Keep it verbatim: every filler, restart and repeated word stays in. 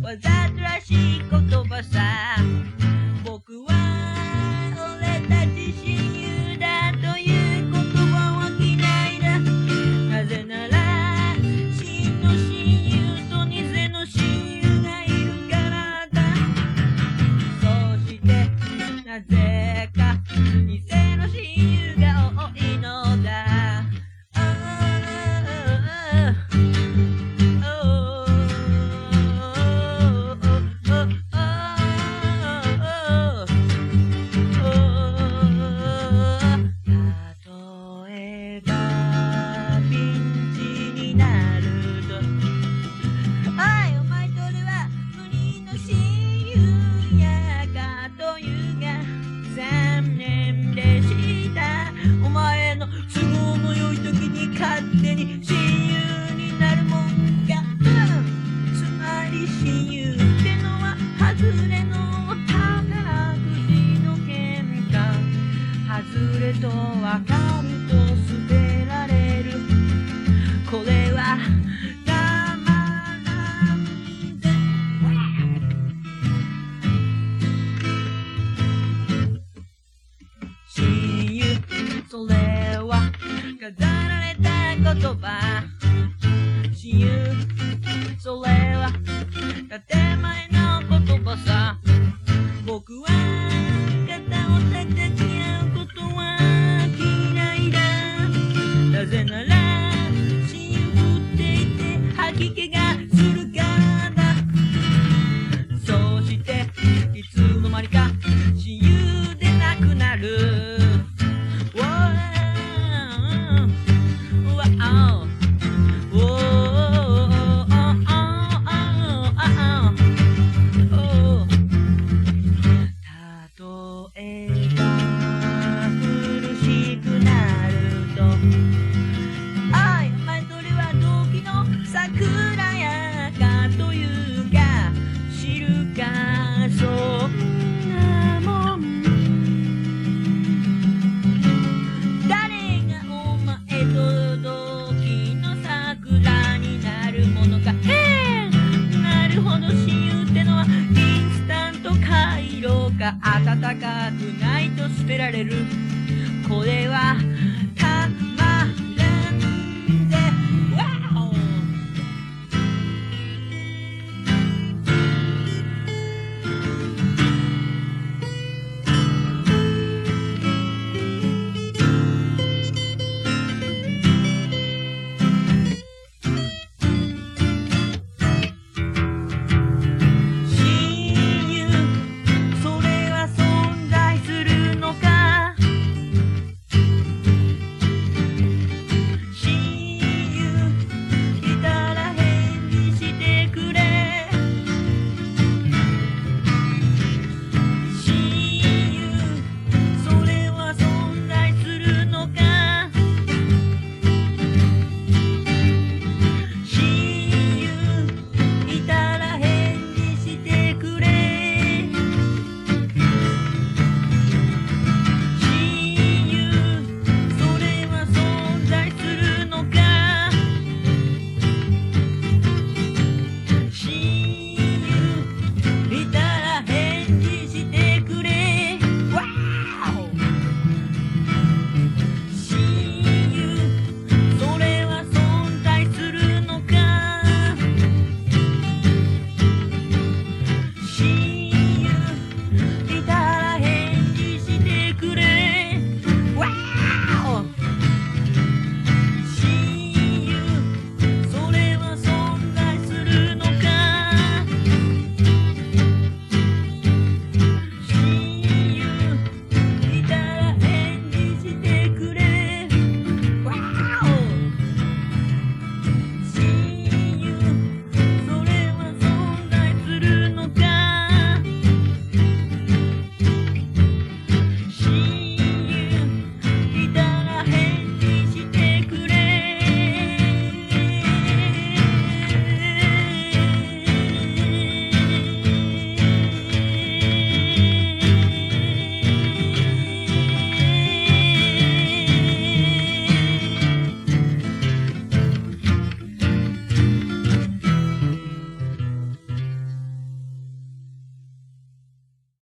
わざとらしい言葉さ。僕は俺たち親友だという言葉は嫌いだ。なぜなら真の親友と偽の親友がいるからだ。そしてなぜか偽の親友が多いのだ。勝手に親友になるもんが、うん、つまり親友ってのは外れの宝くじの喧嘩。外れとわかると捨てられる。これはたまらんぜ。親友、それは飾られた言葉。親友、それは建前の言葉さ。僕は肩を叩き合うことは嫌いだ。なぜなら親友っていて吐き気がするからだ。そしていつの間にか親友でなくなる。暖かくないと捨てられる。これは